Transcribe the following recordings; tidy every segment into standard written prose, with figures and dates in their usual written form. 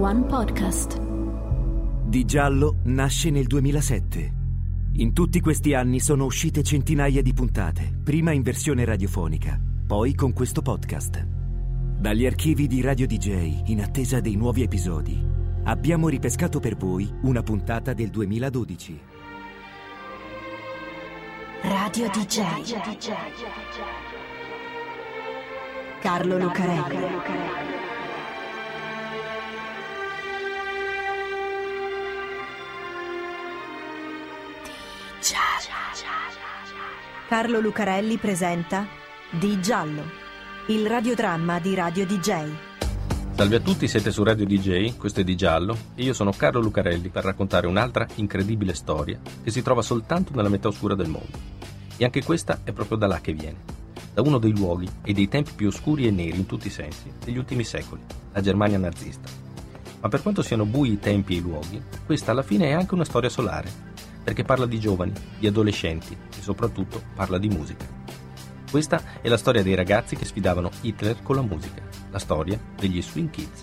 One Podcast. Di Giallo nasce nel 2007. In tutti questi anni sono uscite centinaia di puntate, prima in versione radiofonica, poi con questo podcast. Dagli archivi di Radio DJ, in attesa dei nuovi episodi, abbiamo ripescato per voi una puntata del 2012. Radio DJ. Carlo Lucarelli. Carlo Lucarelli presenta Di Giallo, il radiodramma di Radio DJ. Salve a tutti, siete su Radio DJ, questo è Di Giallo e io sono Carlo Lucarelli per raccontare un'altra incredibile storia che si trova soltanto nella metà oscura del mondo. E anche questa è proprio da là che viene, da uno dei luoghi e dei tempi più oscuri e neri in tutti i sensi degli ultimi secoli, la Germania nazista. Ma per quanto siano bui i tempi e i luoghi, questa alla fine è anche una storia solare, perché parla di giovani, di adolescenti e soprattutto parla di musica. Questa è la storia dei ragazzi che sfidavano Hitler con la musica, la storia degli Swing Kids.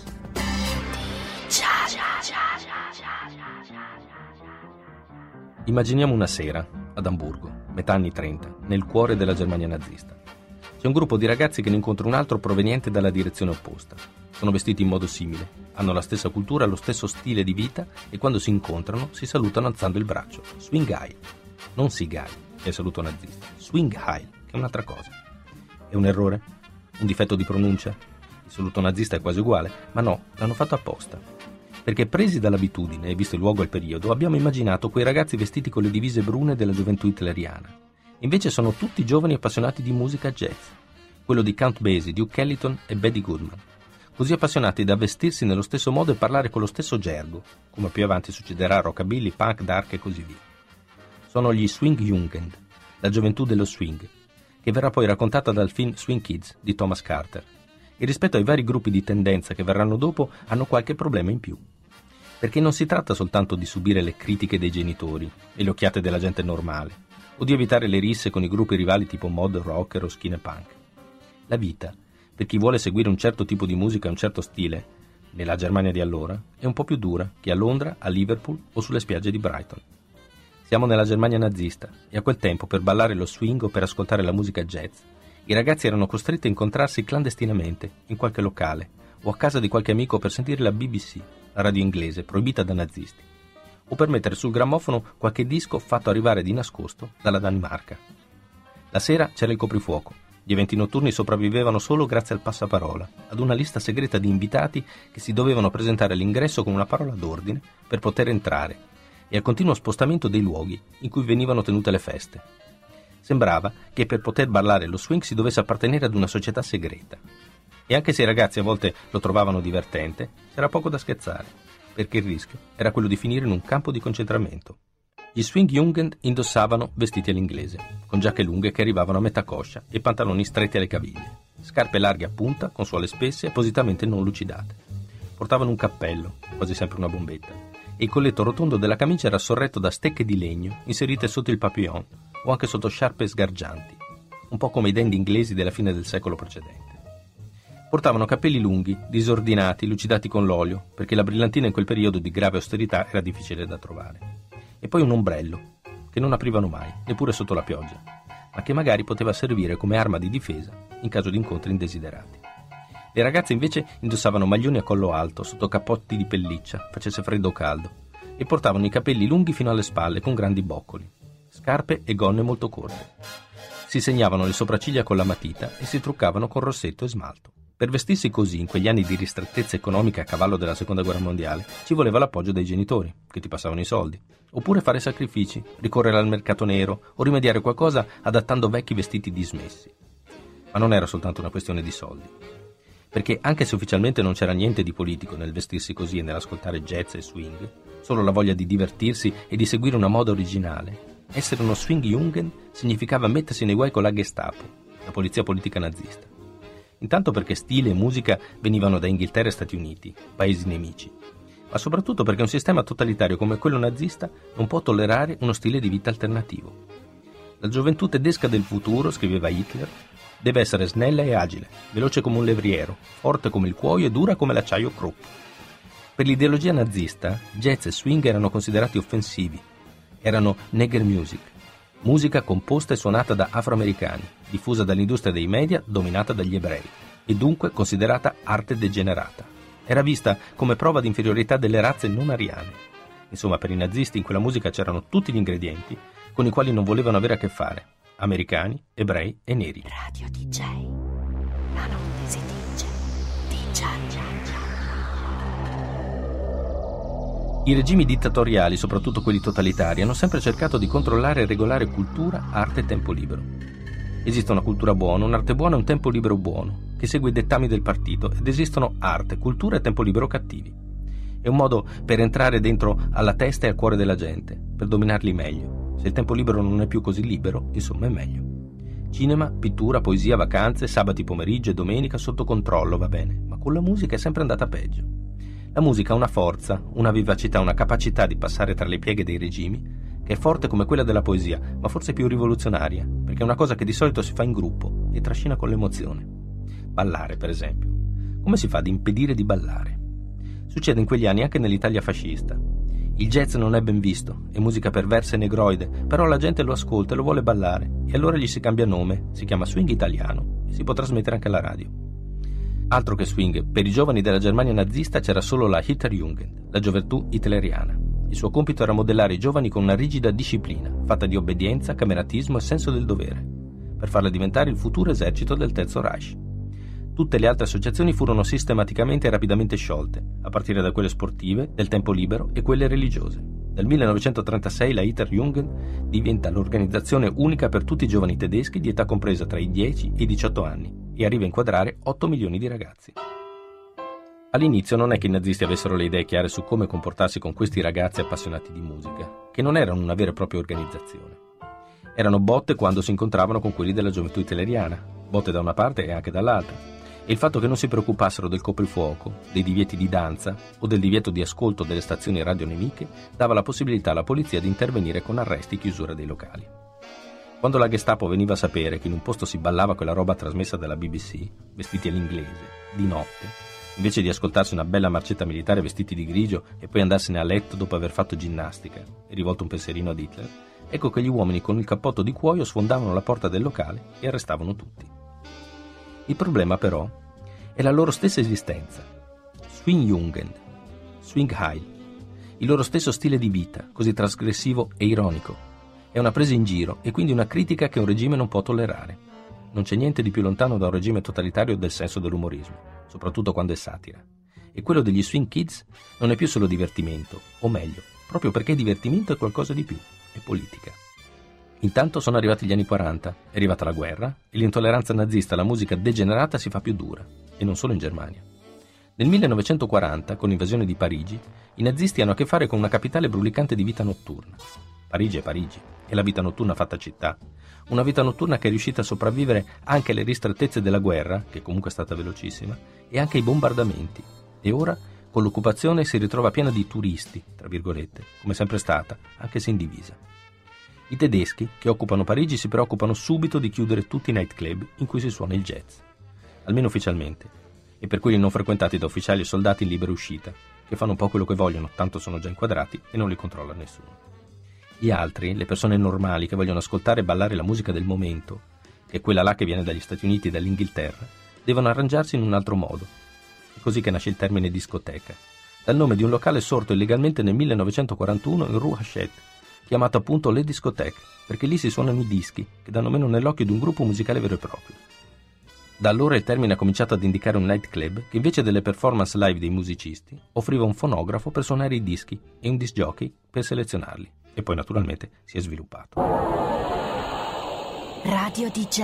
Immaginiamo una sera, ad Amburgo, metà anni 30, nel cuore della Germania nazista. C'è un gruppo di ragazzi che ne incontra un altro proveniente dalla direzione opposta. Sono vestiti in modo simile, hanno la stessa cultura, lo stesso stile di vita e quando si incontrano si salutano alzando il braccio. Swing Heil. Non Sieg Heil, che è il saluto nazista. Swing Heil, che è un'altra cosa. È un errore? Un difetto di pronuncia? Il saluto nazista è quasi uguale, ma no, l'hanno fatto apposta. Perché presi dall'abitudine e visto il luogo e il periodo, abbiamo immaginato quei ragazzi vestiti con le divise brune della gioventù hitleriana. Invece sono tutti giovani appassionati di musica jazz, quello di Count Basie, Duke Ellington e Betty Goodman, così appassionati da vestirsi nello stesso modo e parlare con lo stesso gergo, come più avanti succederà a rockabilly, punk, dark e così via. Sono gli Swing Jugend, la gioventù dello swing, che verrà poi raccontata dal film Swing Kids di Thomas Carter, e rispetto ai vari gruppi di tendenza che verranno dopo hanno qualche problema in più. Perché non si tratta soltanto di subire le critiche dei genitori e le occhiate della gente normale, o di evitare le risse con i gruppi rivali tipo mod, rocker o skin e punk. La vita, per chi vuole seguire un certo tipo di musica e un certo stile, nella Germania di allora, è un po' più dura che a Londra, a Liverpool o sulle spiagge di Brighton. Siamo nella Germania nazista e a quel tempo per ballare lo swing o per ascoltare la musica jazz, i ragazzi erano costretti a incontrarsi clandestinamente in qualche locale o a casa di qualche amico per sentire la BBC, la radio inglese proibita da nazisti, o per mettere sul grammofono qualche disco fatto arrivare di nascosto dalla Danimarca. La sera c'era il coprifuoco. Gli eventi notturni sopravvivevano solo grazie al passaparola, ad una lista segreta di invitati che si dovevano presentare all'ingresso con una parola d'ordine per poter entrare e al continuo spostamento dei luoghi in cui venivano tenute le feste. Sembrava che per poter ballare lo swing si dovesse appartenere ad una società segreta. E anche se i ragazzi a volte lo trovavano divertente, c'era poco da scherzare, perché il rischio era quello di finire in un campo di concentramento. Gli Swing Jugend indossavano vestiti all'inglese, con giacche lunghe che arrivavano a metà coscia e pantaloni stretti alle caviglie, scarpe larghe a punta con suole spesse appositamente non lucidate. Portavano un cappello, quasi sempre una bombetta, e il colletto rotondo della camicia era sorretto da stecche di legno inserite sotto il papillon o anche sotto sciarpe sgargianti, un po' come i dandy inglesi della fine del secolo precedente. Portavano capelli lunghi, disordinati, lucidati con l'olio, perché la brillantina in quel periodo di grave austerità era difficile da trovare. E poi un ombrello, che non aprivano mai, neppure sotto la pioggia, ma che magari poteva servire come arma di difesa in caso di incontri indesiderati. Le ragazze invece indossavano maglioni a collo alto, sotto cappotti di pelliccia, facesse freddo o caldo, e portavano i capelli lunghi fino alle spalle con grandi boccoli, scarpe e gonne molto corte. Si segnavano le sopracciglia con la matita e si truccavano con rossetto e smalto. Per vestirsi così, in quegli anni di ristrettezza economica a cavallo della Seconda Guerra Mondiale, ci voleva l'appoggio dei genitori, che ti passavano i soldi. Oppure fare sacrifici, ricorrere al mercato nero o rimediare qualcosa adattando vecchi vestiti dismessi. Ma non era soltanto una questione di soldi. Perché anche se ufficialmente non c'era niente di politico nel vestirsi così e nell'ascoltare jazz e swing, solo la voglia di divertirsi e di seguire una moda originale, essere uno Swing Jugend significava mettersi nei guai con la Gestapo, la polizia politica nazista. Intanto perché stile e musica venivano da Inghilterra e Stati Uniti, paesi nemici, ma soprattutto perché un sistema totalitario come quello nazista non può tollerare uno stile di vita alternativo. La gioventù tedesca del futuro, scriveva Hitler, deve essere snella e agile, veloce come un levriero, forte come il cuoio e dura come l'acciaio Krupp. Per l'ideologia nazista, jazz e swing erano considerati offensivi. Erano nigger music, musica composta e suonata da afroamericani, diffusa dall'industria dei media, dominata dagli ebrei, e dunque considerata arte degenerata. Era vista come prova di inferiorità delle razze non ariane. Insomma, per i nazisti in quella musica c'erano tutti gli ingredienti con i quali non volevano avere a che fare: americani, ebrei e neri. Radio DJ. La notte si dice DJ. I regimi dittatoriali, soprattutto quelli totalitari, hanno sempre cercato di controllare e regolare cultura, arte e tempo libero. Esiste una cultura buona, un'arte buona e un tempo libero buono, che segue i dettami del partito, ed esistono arte, cultura e tempo libero cattivi. È un modo per entrare dentro alla testa e al cuore della gente, per dominarli meglio. Se il tempo libero non è più così libero, insomma è meglio. Cinema, pittura, poesia, vacanze, sabati pomeriggio e domenica sotto controllo, va bene, ma con la musica è sempre andata peggio. La musica ha una forza, una vivacità, una capacità di passare tra le pieghe dei regimi che è forte come quella della poesia, ma forse più rivoluzionaria, perché è una cosa che di solito si fa in gruppo e trascina con l'emozione. Ballare, per esempio. Come si fa ad impedire di ballare? Succede in quegli anni anche nell'Italia fascista. Il jazz non è ben visto, è musica perversa e negroide, però la gente lo ascolta e lo vuole ballare, e allora gli si cambia nome, si chiama swing italiano, e si può trasmettere anche alla radio. Altro che swing, per i giovani della Germania nazista c'era solo la Hitlerjugend, la gioventù hitleriana. Il suo compito era modellare i giovani con una rigida disciplina, fatta di obbedienza, cameratismo e senso del dovere, per farle diventare il futuro esercito del Terzo Reich. Tutte le altre associazioni furono sistematicamente e rapidamente sciolte, a partire da quelle sportive, del tempo libero e quelle religiose. Dal 1936 la Hitlerjugend diventa l'organizzazione unica per tutti i giovani tedeschi di età compresa tra i 10 e i 18 anni e arriva a inquadrare 8 milioni di ragazzi. All'inizio non è che i nazisti avessero le idee chiare su come comportarsi con questi ragazzi appassionati di musica, che non erano una vera e propria organizzazione. Erano botte quando si incontravano con quelli della gioventù hitleriana, botte da una parte e anche dall'altra. E il fatto che non si preoccupassero del coprifuoco, dei divieti di danza o del divieto di ascolto delle stazioni radio nemiche dava la possibilità alla polizia di intervenire con arresti e chiusura dei locali. Quando la Gestapo veniva a sapere che in un posto si ballava quella roba trasmessa dalla BBC, vestiti all'inglese, di notte, invece di ascoltarsi una bella marcetta militare vestiti di grigio e poi andarsene a letto dopo aver fatto ginnastica e rivolto un pensierino ad Hitler, ecco che gli uomini con il cappotto di cuoio sfondavano la porta del locale e arrestavano tutti. Il problema però è la loro stessa esistenza. Swingjugend, Swingheil, il loro stesso stile di vita, così trasgressivo e ironico. È una presa in giro e quindi una critica che un regime non può tollerare. Non c'è niente di più lontano da un regime totalitario del senso dell'umorismo, soprattutto quando è satira. E quello degli Swing Kids non è più solo divertimento, o meglio, proprio perché divertimento è qualcosa di più, è politica. Intanto sono arrivati gli anni 40, è arrivata la guerra e l'intolleranza nazista alla musica degenerata si fa più dura, e non solo in Germania. Nel 1940, con l'invasione di Parigi, i nazisti hanno a che fare con una capitale brulicante di vita notturna. Parigi è Parigi, è la vita notturna fatta città. Una vita notturna che è riuscita a sopravvivere anche alle ristrettezze della guerra, che comunque è stata velocissima, e anche ai bombardamenti. E ora, con l'occupazione, si ritrova piena di turisti, tra virgolette, come sempre stata, anche se in divisa. I tedeschi, che occupano Parigi, si preoccupano subito di chiudere tutti i nightclub in cui si suona il jazz. Almeno ufficialmente. E per quelli non frequentati da ufficiali e soldati in libera uscita, che fanno un po' quello che vogliono, tanto sono già inquadrati e non li controlla nessuno. Gli altri, le persone normali che vogliono ascoltare e ballare la musica del momento, che è quella là che viene dagli Stati Uniti e dall'Inghilterra, devono arrangiarsi in un altro modo. È così che nasce il termine discoteca, dal nome di un locale sorto illegalmente nel 1941 in Rue Hachette, chiamato appunto Le Discothèque, perché lì si suonano i dischi, che danno meno nell'occhio di un gruppo musicale vero e proprio. Da allora il termine ha cominciato ad indicare un nightclub che invece delle performance live dei musicisti offriva un fonografo per suonare i dischi e un disc jockey per selezionarli. E poi naturalmente si è sviluppato. Radio DJ.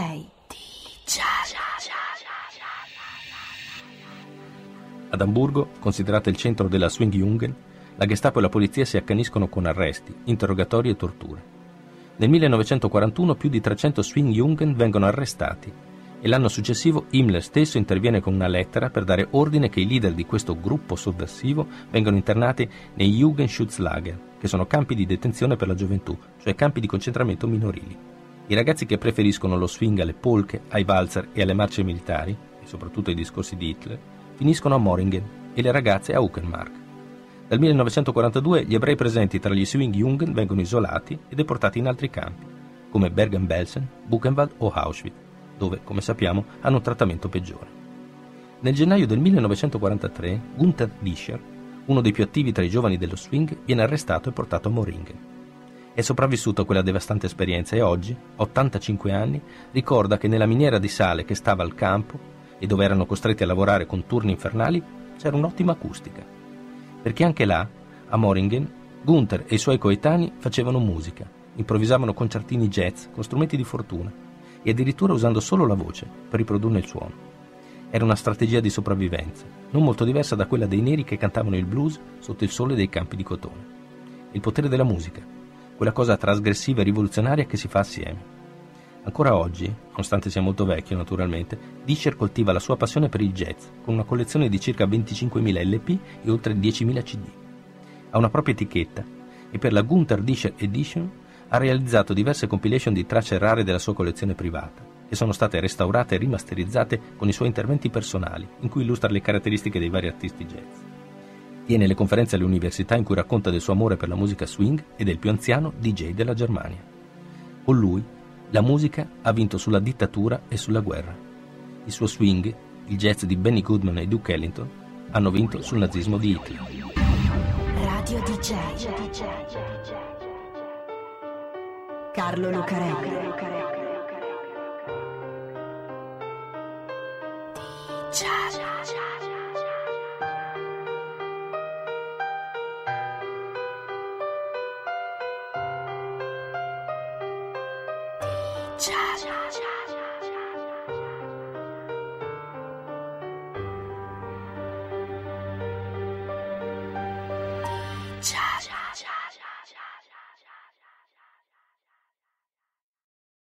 Ad Amburgo, considerata il centro della Swingjugend, la Gestapo e la polizia si accaniscono con arresti, interrogatori e torture. Nel 1941 più di 300 Swingjugend vengono arrestati e l'anno successivo Himmler stesso interviene con una lettera per dare ordine che i leader di questo gruppo sovversivo vengano internati nei Jugendschutzlager, che sono campi di detenzione per la gioventù, cioè campi di concentramento minorili. I ragazzi che preferiscono lo swing alle polche, ai valzer e alle marce militari, e soprattutto ai discorsi di Hitler, finiscono a Moringen e le ragazze a Uckermark. Dal 1942 gli ebrei presenti tra gli Swing-Jungen vengono isolati e deportati in altri campi, come Bergen-Belsen, Buchenwald o Auschwitz, dove, come sappiamo, hanno un trattamento peggiore. Nel gennaio del 1943, Gunther Discher, uno dei più attivi tra i giovani dello swing, viene arrestato e portato a Moringen. È sopravvissuto a quella devastante esperienza e oggi, a 85 anni, ricorda che nella miniera di sale che stava al campo e dove erano costretti a lavorare con turni infernali c'era un'ottima acustica. Perché anche là, a Moringen, Gunther e i suoi coetanei facevano musica, improvvisavano concertini jazz con strumenti di fortuna e addirittura usando solo la voce per riprodurne il suono. Era una strategia di sopravvivenza, non molto diversa da quella dei neri che cantavano il blues sotto il sole dei campi di cotone. Il potere della musica, quella cosa trasgressiva e rivoluzionaria che si fa assieme. Ancora oggi, nonostante sia molto vecchio naturalmente, Discher coltiva la sua passione per il jazz, con una collezione di circa 25.000 LP e oltre 10.000 CD. Ha una propria etichetta e per la Gunther Discher Edition ha realizzato diverse compilation di tracce rare della sua collezione privata, che sono state restaurate e rimasterizzate con i suoi interventi personali, in cui illustra le caratteristiche dei vari artisti jazz. Tiene le conferenze alle università in cui racconta del suo amore per la musica swing e del più anziano DJ della Germania. Con lui, la musica ha vinto sulla dittatura e sulla guerra. Il suo swing, il jazz di Benny Goodman e Duke Ellington, hanno vinto sul nazismo di Hitler. Radio DJ Carlo Lucarelli. Ciao.